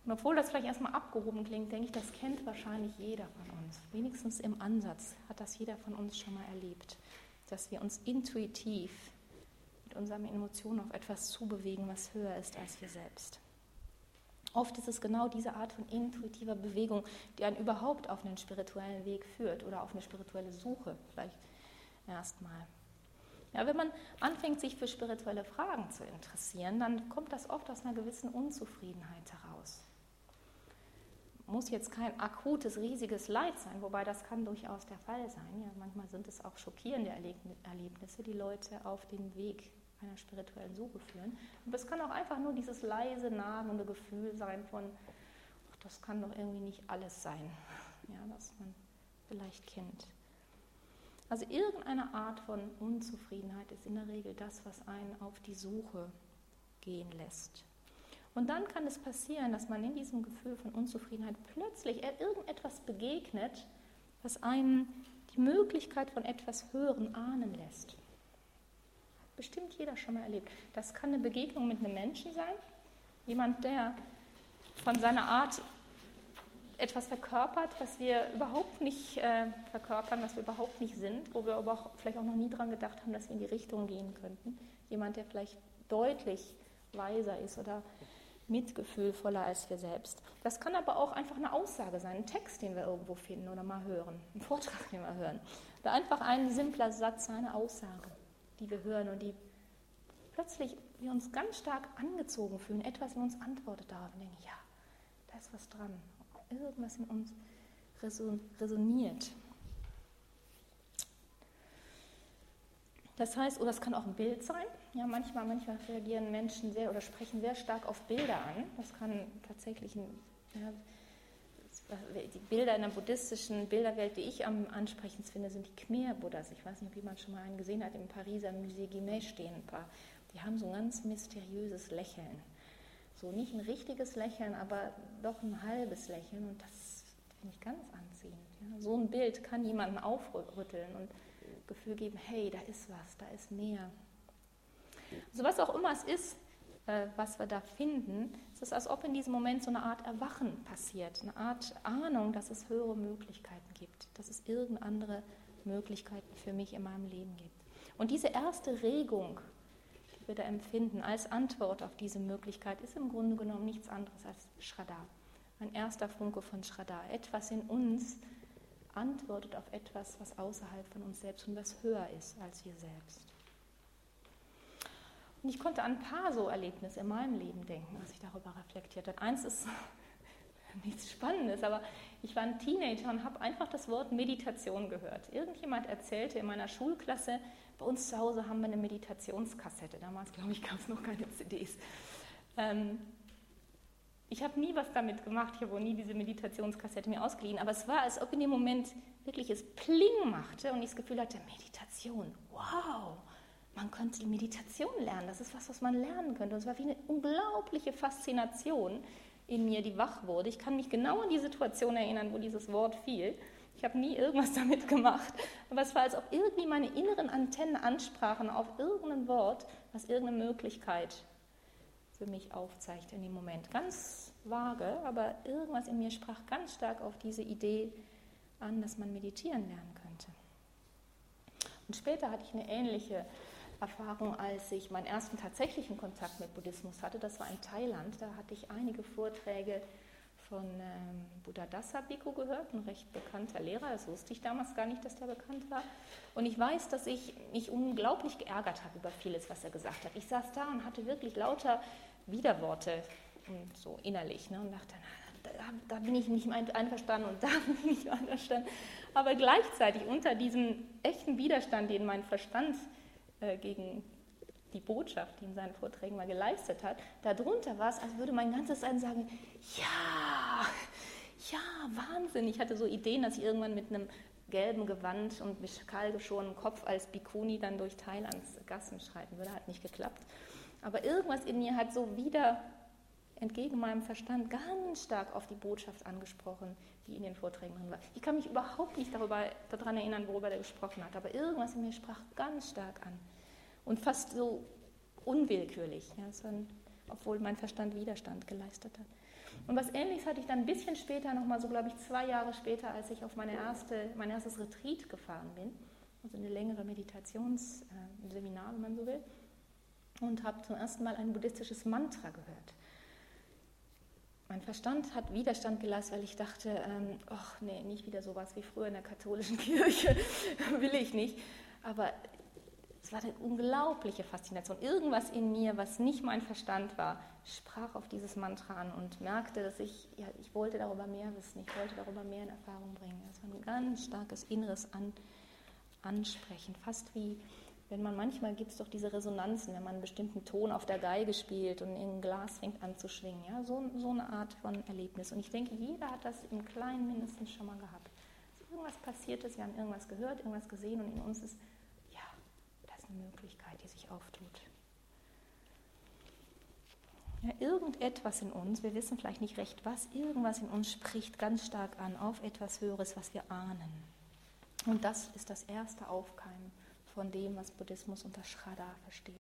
Und obwohl das vielleicht erstmal abgehoben klingt, denke ich, das kennt wahrscheinlich jeder von uns. Wenigstens im Ansatz hat das jeder von uns schon mal erlebt, dass wir uns intuitiv mit unseren Emotionen auf etwas zubewegen, was höher ist als wir selbst. Oft ist es genau diese Art von intuitiver Bewegung, die einen überhaupt auf einen spirituellen Weg führt oder auf eine spirituelle Suche vielleicht erstmal. Ja, wenn man anfängt, sich für spirituelle Fragen zu interessieren, dann kommt das oft aus einer gewissen Unzufriedenheit heraus. Muss jetzt kein akutes, riesiges Leid sein, wobei das kann durchaus der Fall sein. Ja, manchmal sind es auch schockierende Erlebnisse, die Leute auf den Weg einer spirituellen Suche führen. Aber es kann auch einfach nur dieses leise, nagende Gefühl sein von, ach, das kann doch irgendwie nicht alles sein, ja, das man vielleicht kennt. Also irgendeine Art von Unzufriedenheit ist in der Regel das, was einen auf die Suche gehen lässt. Und dann kann es passieren, dass man in diesem Gefühl von Unzufriedenheit plötzlich irgendetwas begegnet, was einen die Möglichkeit von etwas Höherem ahnen lässt. Bestimmt jeder schon mal erlebt. Das kann eine Begegnung mit einem Menschen sein, jemand, der von seiner Art etwas verkörpert, was wir überhaupt nicht verkörpern, was wir überhaupt nicht sind, wo wir aber auch vielleicht auch noch nie dran gedacht haben, dass wir in die Richtung gehen könnten. Jemand, der vielleicht deutlich weiser ist oder mitgefühlvoller als wir selbst. Das kann aber auch einfach eine Aussage sein, ein Text, den wir irgendwo finden oder mal hören, ein Vortrag, den wir hören. Oder einfach ein simpler Satz, eine Aussage, die wir hören und die plötzlich wir uns ganz stark angezogen fühlen, etwas in uns antwortet darauf und denken, ja, da ist was dran, irgendwas in uns resoniert. Das heißt, oder es kann auch ein Bild sein, ja, manchmal reagieren Menschen sehr oder sprechen sehr stark auf Bilder an, das kann tatsächlich die Bilder in der buddhistischen Bilderwelt, die ich am ansprechendsten finde, sind die Khmer-Buddhas. Ich weiß nicht, ob jemand schon mal einen gesehen hat, im Pariser Musée Guimet stehen ein paar. Die haben so ein ganz mysteriöses Lächeln. So nicht ein richtiges Lächeln, aber doch ein halbes Lächeln. Und das finde ich ganz anziehend. Ja. So ein Bild kann jemanden aufrütteln und Gefühl geben, hey, da ist was, da ist mehr. Also was auch immer es ist, was wir da finden, es ist, als ob in diesem Moment so eine Art Erwachen passiert, eine Art Ahnung, dass es höhere Möglichkeiten gibt, dass es irgendeine andere Möglichkeiten für mich in meinem Leben gibt. Und diese erste Regung, die wir da empfinden als Antwort auf diese Möglichkeit, ist im Grunde genommen nichts anderes als Shraddha. Ein erster Funke von Shraddha. Etwas in uns antwortet auf etwas, was außerhalb von uns selbst und was höher ist als wir selbst. Und ich konnte an ein paar so Erlebnisse in meinem Leben denken, als ich darüber reflektiert habe. Eins ist nichts Spannendes, aber ich war ein Teenager und habe einfach das Wort Meditation gehört. Irgendjemand erzählte in meiner Schulklasse, bei uns zu Hause haben wir eine Meditationskassette. Damals, glaube ich, gab es noch keine CDs. Ich habe nie was damit gemacht, ich habe auch nie diese Meditationskassette mir ausgeliehen, aber es war, als ob in dem Moment wirklich es Pling machte und ich das Gefühl hatte, Meditation, wow, man könnte die Meditation lernen, das ist was man lernen könnte. Und es war wie eine unglaubliche Faszination in mir, die wach wurde. Ich kann mich genau an die Situation erinnern, wo dieses Wort fiel. Ich habe nie irgendwas damit gemacht, aber es war, als ob irgendwie meine inneren Antennen ansprachen auf irgendein Wort, was irgendeine Möglichkeit für mich aufzeigt in dem Moment. Ganz vage, aber irgendwas in mir sprach ganz stark auf diese Idee an, dass man meditieren lernen könnte. Und später hatte ich eine ähnliche Erfahrung, als ich meinen ersten tatsächlichen Kontakt mit Buddhismus hatte. Das war in Thailand. Da hatte ich einige Vorträge von Buddhadasa Bhikkhu gehört, ein recht bekannter Lehrer. Das wusste ich damals gar nicht, dass der bekannt war. Und ich weiß, dass ich mich unglaublich geärgert habe über vieles, was er gesagt hat. Ich saß da und hatte wirklich lauter Widerworte und so innerlich, ne, und dachte, da bin ich nicht einverstanden und da bin ich nicht einverstanden. Aber gleichzeitig unter diesem echten Widerstand, den mein Verstand gegen die Botschaft, die in seinen Vorträgen mal geleistet hat, darunter war es, als würde mein ganzes Sein sagen, ja, Wahnsinn. Ich hatte so Ideen, dass ich irgendwann mit einem gelben Gewand und mit kahlgeschorenen Kopf als Bhikkhuni dann durch Thailands Gassen schreiten würde, hat nicht geklappt. Aber irgendwas in mir hat so wieder entgegen meinem Verstand ganz stark auf die Botschaft angesprochen, die in den Vorträgen drin war. Ich kann mich überhaupt nicht daran erinnern, worüber der gesprochen hat, aber irgendwas in mir sprach ganz stark an und fast so unwillkürlich. Ja, es war obwohl mein Verstand Widerstand geleistet hat. Und was Ähnliches hatte ich dann ein bisschen später, nochmal so, glaube ich, 2 Jahre später, als ich auf mein erstes Retreat gefahren bin, also eine längere Meditationsseminar, wenn man so will, und habe zum ersten Mal ein buddhistisches Mantra gehört. Mein Verstand hat Widerstand geleistet, weil ich dachte, ach nee, nicht wieder sowas wie früher in der katholischen Kirche, will ich nicht. Aber es war eine unglaubliche Faszination. Irgendwas in mir, was nicht mein Verstand war, sprach auf dieses Mantra an und merkte, dass ich wollte darüber mehr wissen, ich wollte darüber mehr in Erfahrung bringen. Es war ein ganz starkes inneres Ansprechen, fast wie, wenn man manchmal gibt es doch diese Resonanzen, wenn man einen bestimmten Ton auf der Geige spielt und ein Glas fängt an zu schwingen. Ja? So eine Art von Erlebnis. Und ich denke, jeder hat das im Kleinen mindestens schon mal gehabt. Dass irgendwas passiert ist, wir haben irgendwas gehört, irgendwas gesehen und in uns ist, ja, das ist eine Möglichkeit, die sich auftut. Ja, irgendetwas in uns, wir wissen vielleicht nicht recht was, irgendwas in uns spricht ganz stark an auf etwas Höheres, was wir ahnen. Und das ist das erste Aufkeimen von dem, was Buddhismus unter Shraddha versteht.